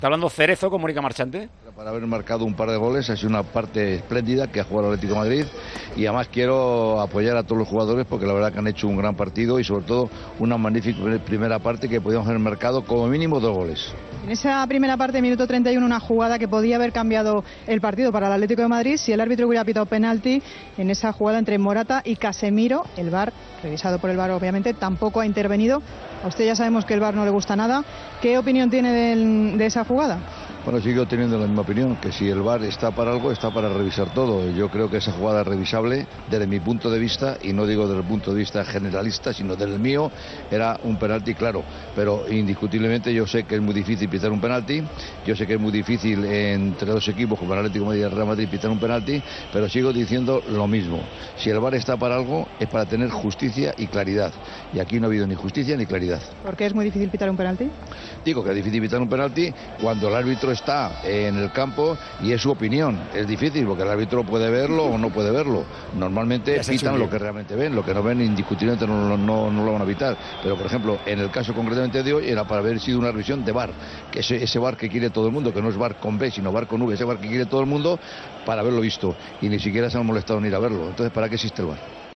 Está hablando Cerezo con Mónica Marchante. Para haber marcado un par de goles, ha sido una parte espléndida que ha jugado el Atlético de Madrid, y además quiero apoyar a todos los jugadores porque la verdad que han hecho un gran partido y sobre todo una magnífica primera parte que podíamos haber marcado como mínimo 2 goles. En esa primera parte, minuto 31, una jugada que podía haber cambiado el partido para el Atlético de Madrid si el árbitro hubiera pitado penalti en esa jugada entre Morata y Casemiro. El VAR, revisado por el VAR obviamente, tampoco ha intervenido. A usted ya sabemos que el VAR no le gusta nada. ¿Qué opinión tiene de esa jugada? Bueno, sigo teniendo la misma opinión, que si el VAR está para algo, está para revisar todo. Yo creo que esa jugada es revisable desde mi punto de vista, y no digo desde el punto de vista generalista, sino desde el mío, era un penalti claro. Pero indiscutiblemente yo sé que es muy difícil pitar un penalti, yo sé que es muy difícil entre dos equipos como el Atlético de Madrid y el Real Madrid pitar un penalti, pero sigo diciendo lo mismo. Si el VAR está para algo, es para tener justicia y claridad. Y aquí no ha habido ni justicia ni claridad. ¿Por qué es muy difícil pitar un penalti? Digo que es difícil pitar un penalti cuando el árbitro está en el campo y es su opinión. Es difícil porque el árbitro puede verlo o no puede verlo. Normalmente pitan lo que realmente ven, lo que no ven indiscutiblemente no lo van a pitar. Pero por ejemplo, en el caso concretamente de hoy era para haber sido una revisión de VAR, que ese VAR que quiere todo el mundo, que no es VAR con B sino VAR con V, ese VAR que quiere todo el mundo, para haberlo visto, y ni siquiera se han molestado en ir a verlo. Entonces, ¿para qué existe el VAR?